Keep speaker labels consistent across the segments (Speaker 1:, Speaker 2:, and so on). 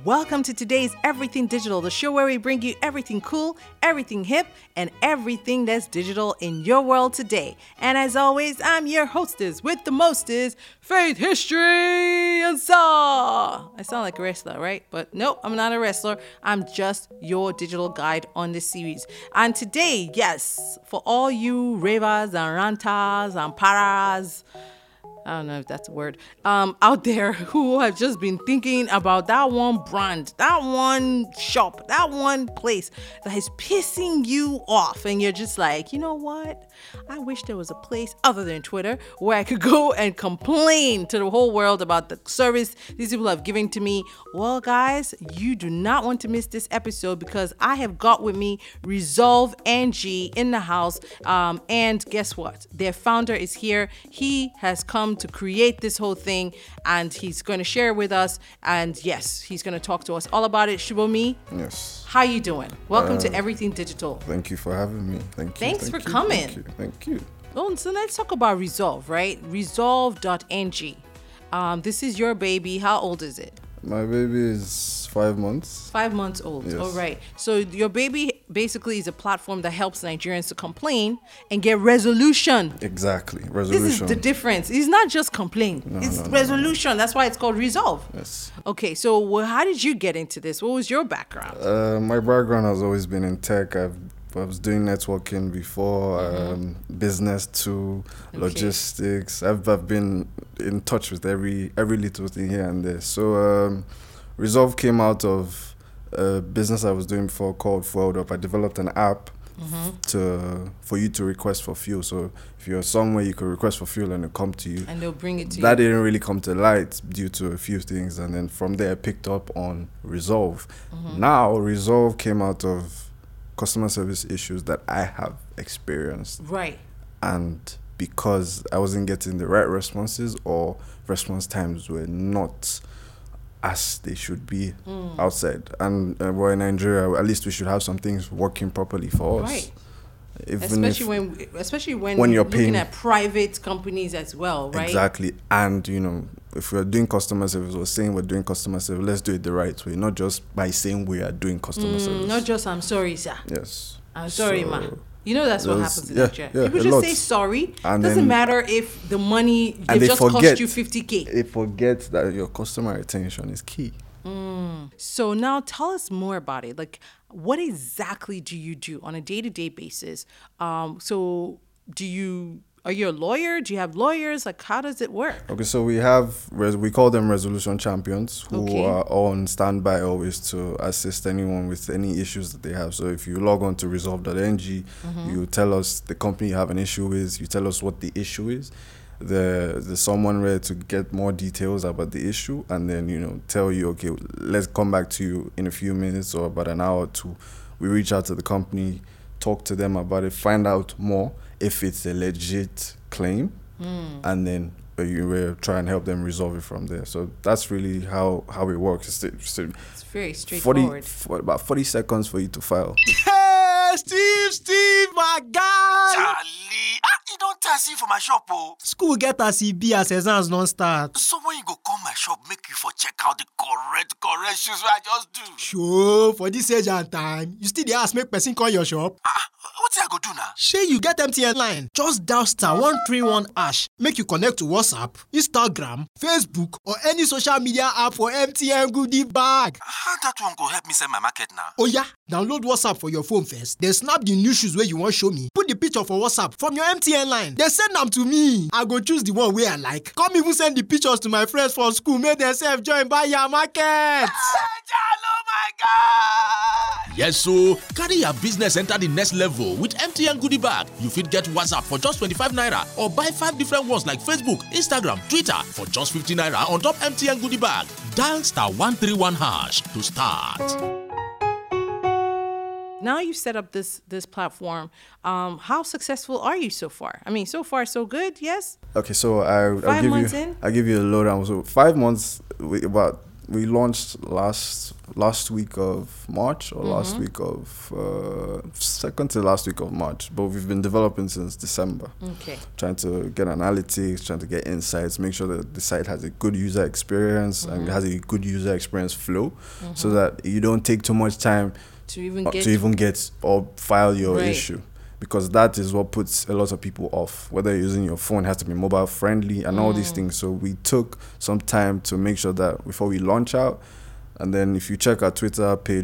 Speaker 1: Welcome to today's Everything Digital, the show where we bring you everything cool, everything hip, and everything that's digital in your world today. And as always, I'm your hostess with the mostest, Faith History and Saw. I sound like a wrestler, right? But no, I'm not a wrestler. I'm just your digital guide on this series. And today, yes, for all you ravers and rantas and paras, I don't know if that's a word, out there who have just been thinking about that one brand, that one shop, that one place that is pissing you off. And you're just like, you know what? I wish there was a place other than Twitter where I could go and complain to the whole world about the service these people have given to me. Well, guys, you do not want to miss this episode because I have got with me Resolve NG in the house. And guess what? Their founder is here. He has come to create this whole thing and he's going to share with us, and yes, he's going to talk to us all about it. Shubomi,
Speaker 2: yes,
Speaker 1: how you doing? Welcome to Everything Digital.
Speaker 2: Thank you for having me.
Speaker 1: Thanks for coming.
Speaker 2: Thank you.
Speaker 1: Oh, so let's talk about Resolve, right? Resolve.ng. This is your baby. How old is it?
Speaker 2: My baby is 5 months.
Speaker 1: 5 months old.
Speaker 2: Yes.
Speaker 1: All right. So your baby basically is a platform that helps Nigerians to complain and get resolution.
Speaker 2: Exactly. Resolution.
Speaker 1: This is the difference. It's not just complain. It's resolution. That's why it's called Resolve.
Speaker 2: Yes.
Speaker 1: Okay. So how did you get into this? What was your background?
Speaker 2: My background has always been in tech. I was doing networking before, business too, logistics. I've been in touch with every little thing here and there. So Resolve came out of a business I was doing before called Fueled Up. I developed an app for you to request for fuel. So if you're somewhere, you could request for fuel and it'll come to you.
Speaker 1: And they'll bring it to you.
Speaker 2: That didn't really come to light due to a few things. And then from there, I picked up on Resolve. Now, Resolve came out of customer service issues that I have experienced.
Speaker 1: Right. And
Speaker 2: because I wasn't getting the right responses, or response times were not as they should be outside. And we're in Nigeria, at least we should have some things working properly for us.
Speaker 1: Right.
Speaker 2: Even
Speaker 1: especially when you're looking at private companies as well, right?
Speaker 2: Exactly. And, if we're doing customer service, we're saying we're doing customer service, let's do it the right way, not just by saying we are doing customer service.
Speaker 1: Not just, I'm sorry, sir.
Speaker 2: Yes.
Speaker 1: I'm sorry, ma. That's what happens in Nigeria.
Speaker 2: Yeah,
Speaker 1: people just say sorry.
Speaker 2: And
Speaker 1: doesn't matter if the money they just cost you 50K.
Speaker 2: They forget that your customer retention is key.
Speaker 1: So now tell us more about it. Like, what exactly do you do on a day-to-day basis? Are you a lawyer? Do you have lawyers? Like, how does it work?
Speaker 2: Okay, so we call them resolution champions who are on standby always to assist anyone with any issues that they have. So if you log on to resolve.ng, you tell us the company you have an issue with, you tell us what the issue is. There's someone ready to get more details about the issue and then, tell you, okay, let's come back to you in a few minutes or about an hour or two. We reach out to the company, talk to them about it, find out more if it's a legit claim, and then you try and help them resolve it from there. So that's really how it works. It's
Speaker 1: very straightforward.
Speaker 2: About 40 seconds for you to file.
Speaker 3: Hey, Steve, my guy!
Speaker 4: Charlie, you don't test for my shop, oh.
Speaker 3: School get as e be as exams non start.
Speaker 4: So when you go come my shop, make you for check out the correct shoes I just do.
Speaker 3: Sure, for this age and time, you still dey ask make person call your shop?
Speaker 4: What I go do now?
Speaker 3: Shey you get MTN line? Just dial *131#. Make you connect to WhatsApp, Instagram, Facebook, or any social media app for MTN goodie bag.
Speaker 4: How that one go help me sell my market now?
Speaker 3: Oh yeah, download WhatsApp for your phone first. Then snap the new shoes where you want show me. Put the picture for WhatsApp from your MTN line. Then send them to me. I go choose the one where I like. Come even send the pictures to my friends for school. Make themselves join buy your market.
Speaker 4: Oh my God!
Speaker 5: Yes, so carry your business enter the next level with MTN Goodie Bag. You fit get WhatsApp for just 25 naira or buy 5 different ones like Facebook, Instagram, Twitter for just 50 naira on top MTN Goodie Bag. Dial *131# to start.
Speaker 1: Now you set up this platform. How successful are you so far? I mean, so far so good. Yes.
Speaker 2: Okay, so I'll
Speaker 1: 5 months in.
Speaker 2: I'll give you a lowdown. So 5 months, about we launched last week of March or last week of second to last week of March, but we've been developing since December.
Speaker 1: Okay.
Speaker 2: Trying to get analytics, trying to get insights, make sure that the site has a good user experience and it has a good user experience flow, so that you don't take too much time
Speaker 1: To even
Speaker 2: get or file your
Speaker 1: Right.
Speaker 2: issue. Because that is what puts a lot of people off. Whether you're using your phone, it has to be mobile friendly and all these things. So we took some time to make sure that before we launch out, and then if you check our Twitter page,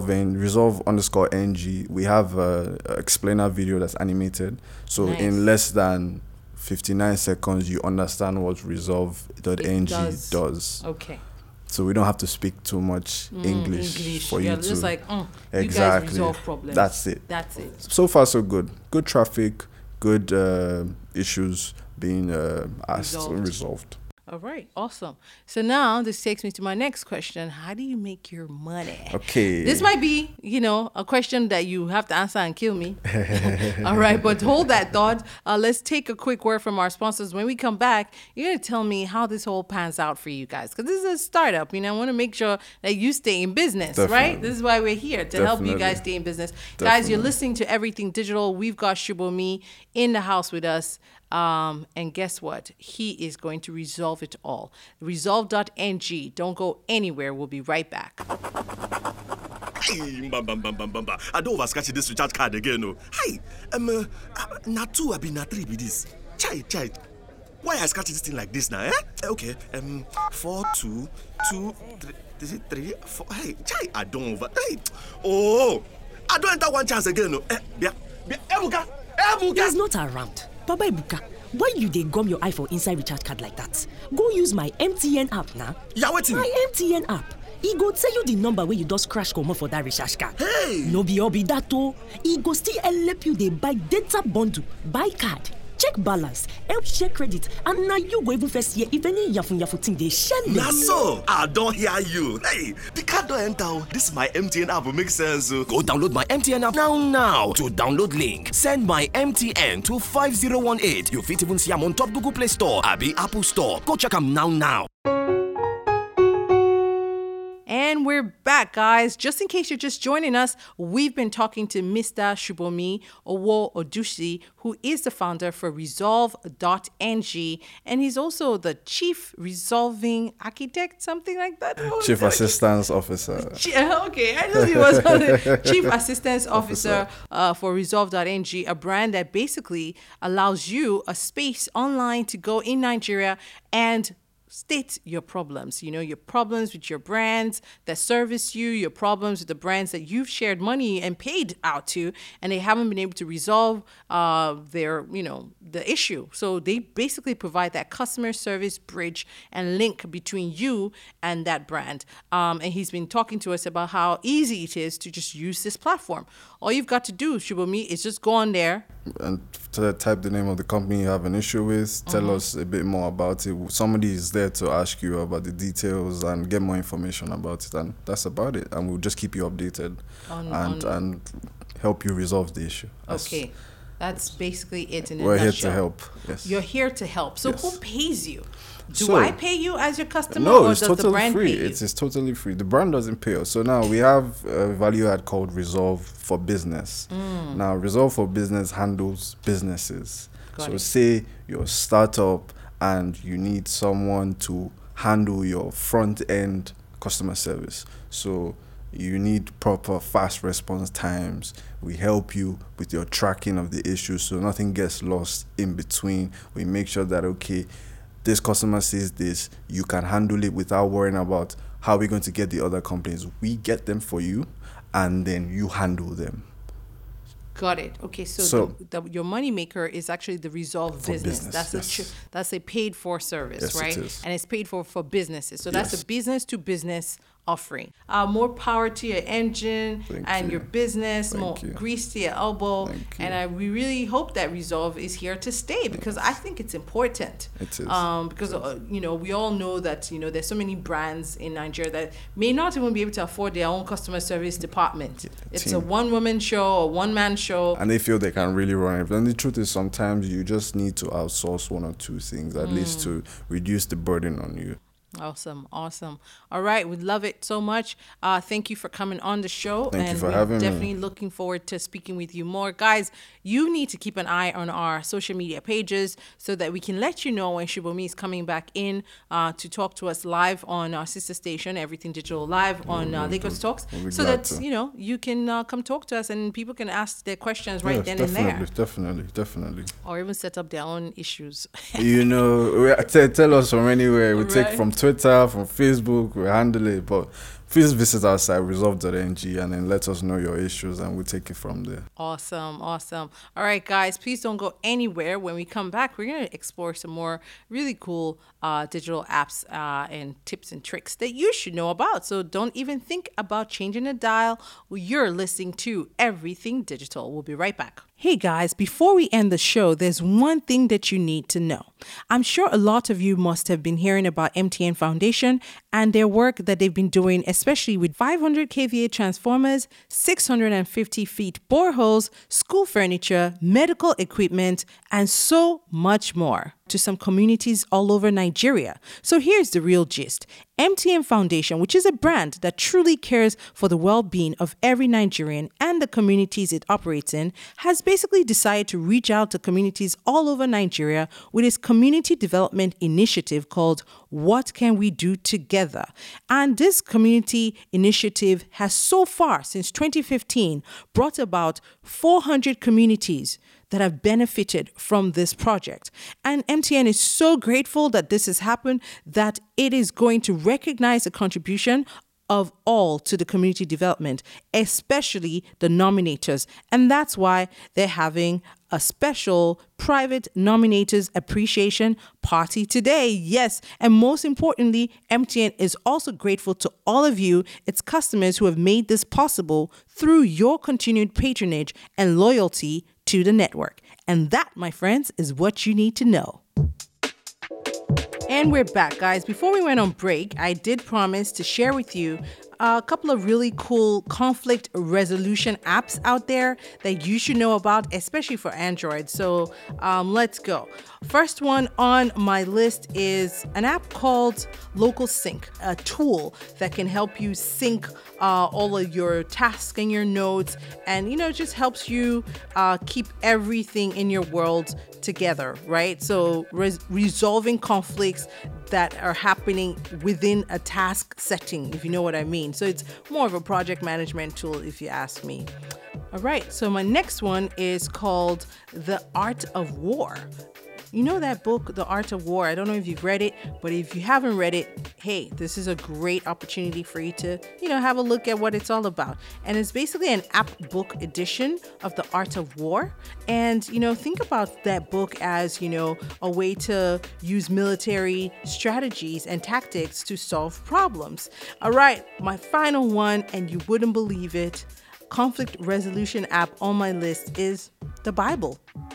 Speaker 2: resolve_NG, we have a explainer video that's animated. So
Speaker 1: Nice.
Speaker 2: in less than 59 seconds, you understand what resolve.ng does.
Speaker 1: Okay.
Speaker 2: So we don't have to speak too much English for you to...
Speaker 1: just like, you guys
Speaker 2: Exactly.
Speaker 1: resolve problems.
Speaker 2: That's it.
Speaker 1: That's it.
Speaker 2: So far, so good. Good traffic, good issues being resolved.
Speaker 1: All right, awesome. So now this takes me to my next question. How do you make your money?
Speaker 2: Okay.
Speaker 1: This might be, a question that you have to answer and kill me. All right, but hold that thought. Let's take a quick word from our sponsors. When we come back, you're going to tell me how this whole pans out for you guys. Because this is a startup. I want to make sure that you stay in business, right?
Speaker 2: Definitely.
Speaker 1: This is why we're here, to help you
Speaker 2: Definitely.
Speaker 1: guys stay in business. Guys,
Speaker 2: Definitely.
Speaker 1: you're listening to Everything Digital. We've got Shubomi in the house with us. And guess what? He is going to resolve it all. Resolve.ng. Don't go anywhere. We'll be right back.
Speaker 4: Hey, bam. I don't overscratch this recharge card again, no. Hey, na 2, I be na 3 be this. Chai. Why I scratch this thing like this now, eh? Okay, 4, 2, 2, 3, is it 3, 4? Hey, chai, I don't over. Hey, oh, I don't enter one chance again, no. Ebuka.
Speaker 6: He's not around. Baba Ibuka, why you dey gum your eye for inside recharge card like that? Go use my MTN app now.
Speaker 4: Yeah, waiting.
Speaker 6: My MTN app. E go tell you the number where you just crash comot for that recharge card.
Speaker 4: Hey!
Speaker 6: No be all be that oh. E go still help you dey buy data bundle, buy card, check balance, help share credit, and now you go even first hear if any yafu thing dey share.
Speaker 4: Na so, I don't hear you. Hey, the card don't enter. This my MTN app will make sense. Go download my MTN app now. To download link, send my MTN to 5018. You fit even see am on top Google Play Store, abi Apple Store. Go check am now.
Speaker 1: And we're back, guys. Just in case you're just joining us, we've been talking to Mr. Shubomi Owo-Odusi, who is the founder for Resolve.ng, and he's also the Chief Resolving Architect, something like that.
Speaker 2: Chief Assistance Officer.
Speaker 1: Okay, I knew he was the Chief Assistance Officer for Resolve.ng, a brand that basically allows you a space online to go in Nigeria and state your problems, your problems with your brands that service you, your problems with the brands that you've shared money and paid out to, and they haven't been able to resolve the issue. So they basically provide that customer service bridge and link between you and that brand. And he's been talking to us about how easy it is to just use this platform. All you've got to do, Shubomi, is just go on there
Speaker 2: and type the name of the company you have an issue with, tell us a bit more about it. Somebody is there to ask you about the details and get more information about it, and that's about it. And we'll just keep you updated and help you resolve the issue.
Speaker 1: Okay, that's basically it in a
Speaker 2: We're here
Speaker 1: nutshell.
Speaker 2: to help. Yes.
Speaker 1: You're here to help. So
Speaker 2: Yes.
Speaker 1: who pays you? Do
Speaker 2: So-
Speaker 1: I pay you as your customer,
Speaker 2: No,
Speaker 1: or
Speaker 2: it's
Speaker 1: does the
Speaker 2: totally
Speaker 1: brand
Speaker 2: free.
Speaker 1: pay you?
Speaker 2: It's totally free. The brand doesn't pay us. So now we have a value add called Resolve for Business. Now, Resolve for Business handles businesses.
Speaker 1: Got
Speaker 2: So
Speaker 1: it.
Speaker 2: say you're a startup and you need someone to handle your front end customer service. So you need proper fast response times. We help you with your tracking of the issues so nothing gets lost in between. We make sure that, okay, this customer says this, you can handle it without worrying about how we're going to get the other complaints. We get them for you, and then you handle them.
Speaker 1: Got it. Okay, so your moneymaker is actually the Resolve business.
Speaker 2: business,
Speaker 1: That's
Speaker 2: yes.
Speaker 1: that's a paid for service,
Speaker 2: Yes, it
Speaker 1: right?
Speaker 2: is.
Speaker 1: And it's paid for businesses. So that's
Speaker 2: Yes.
Speaker 1: a business to business offering. More power to your engine
Speaker 2: Thank
Speaker 1: and
Speaker 2: you.
Speaker 1: your business,
Speaker 2: Thank
Speaker 1: more
Speaker 2: you.
Speaker 1: grease to your elbow.
Speaker 2: Thank you.
Speaker 1: And we really hope that Resolve is here to stay, because I think it's important.
Speaker 2: It is.
Speaker 1: Because we all know that there's so many brands in Nigeria that may not even be able to afford their own customer service department. It's a
Speaker 2: team.
Speaker 1: one-woman show or one-man show.
Speaker 2: And they feel they can really run it. And the truth is, sometimes you just need to outsource one or two things, at least to reduce the burden on you.
Speaker 1: Awesome. All right, we love it so much. Thank you for coming on the show.
Speaker 2: Thank you for having me.
Speaker 1: Definitely looking forward to speaking with you more. Guys, you need to keep an eye on our social media pages so that we can let you know when Shubomi is coming back in to talk to us live on our sister station, Everything Digital Live on Lagos Talks, so that, you can come talk to us and people can ask their questions right then and there.
Speaker 2: Definitely.
Speaker 1: Or even set up their own issues.
Speaker 2: Tell us from anywhere. We take
Speaker 1: Right.
Speaker 2: from Twitter, from Facebook, we handle it. But please visit our site, resolve.ng, and then let us know your issues, and we'll take it from there.
Speaker 1: Awesome. All right, guys, please don't go anywhere. When we come back, we're going to explore some more really cool digital apps and tips and tricks that you should know about. So don't even think about changing a dial. You're listening to Everything Digital. We'll be right back. Hey guys, before we end the show, there's one thing that you need to know. I'm sure a lot of you must have been hearing about MTN Foundation and their work that they've been doing, especially with 500 kVA transformers, 650 feet boreholes, school furniture, medical equipment, and so much more to some communities all over Nigeria. So here's the real gist. MTN Foundation, which is a brand that truly cares for the well-being of every Nigerian and the communities it operates in, has basically decided to reach out to communities all over Nigeria with its community development initiative called What Can We Do Together? And this community initiative has so far, since 2015, brought about 400 communities that have benefited from this project. And MTN is so grateful that this has happened that it is going to recognize the contribution of all to the community development, especially the nominators. And that's why they're having a special private nominators appreciation party today. Yes. And most importantly, MTN is also grateful to all of you, its customers, who have made this possible through your continued patronage and loyalty to the network. And that, my friends, is what you need to know. And we're back, guys. Before we went on break, I did promise to share with you a couple of really cool conflict resolution apps out there that you should know about, especially for Android. So let's go. First one on my list is an app called Local Sync, a tool that can help you sync all of your tasks and your notes, and just helps you keep everything in your world together, right? So resolving conflicts that are happening within a task setting, if you know what I mean. So it's more of a project management tool, if you ask me. All right, so my next one is called The Art of War. You know that book, The Art of War? I don't know if you've read it, but if you haven't read it, hey, this is a great opportunity for you to, have a look at what it's all about. And it's basically an app book edition of The Art of War. And, think about that book as, a way to use military strategies and tactics to solve problems. All right, my final one, and you wouldn't believe it, conflict resolution app on my list is the Bible.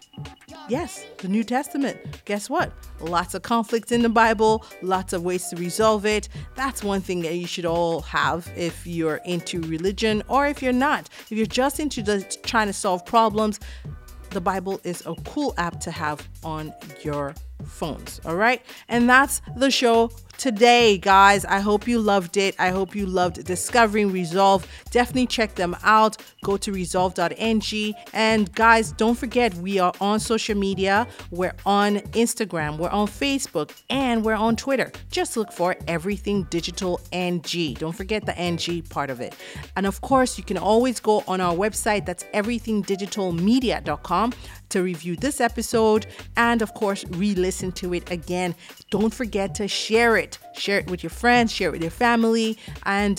Speaker 1: Yes, the New Testament. Guess what? Lots of conflicts in the Bible, lots of ways to resolve it. That's one thing that you should all have if you're into religion, or if you're not. If you're just into trying to solve problems, the Bible is a cool app to have on your phones. All right. And that's the show today, guys. I hope you loved it. I hope you loved discovering Resolve. Definitely check them out. Go to resolve.ng. And guys, don't forget, we are on social media. We're on Instagram, we're on Facebook, and we're on Twitter. Just look for Everything Digital NG. Don't forget the NG part of it. And of course, you can always go on our website. That's everythingdigitalmedia.com to review this episode, and of course re-listen to it again. Don't forget to share it with your friends, share it with your family, and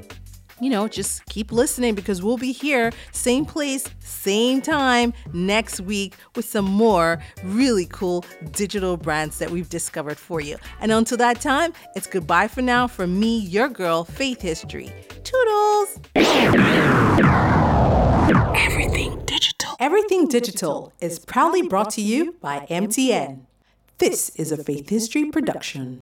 Speaker 1: just keep listening, because we'll be here same place, same time next week with some more really cool digital brands that we've discovered for you. And until that time, it's goodbye for now from me, your girl, Faith History. Toodles! Everything Digital. Everything Digital is proudly brought to you by MTN. This is a Faith History production.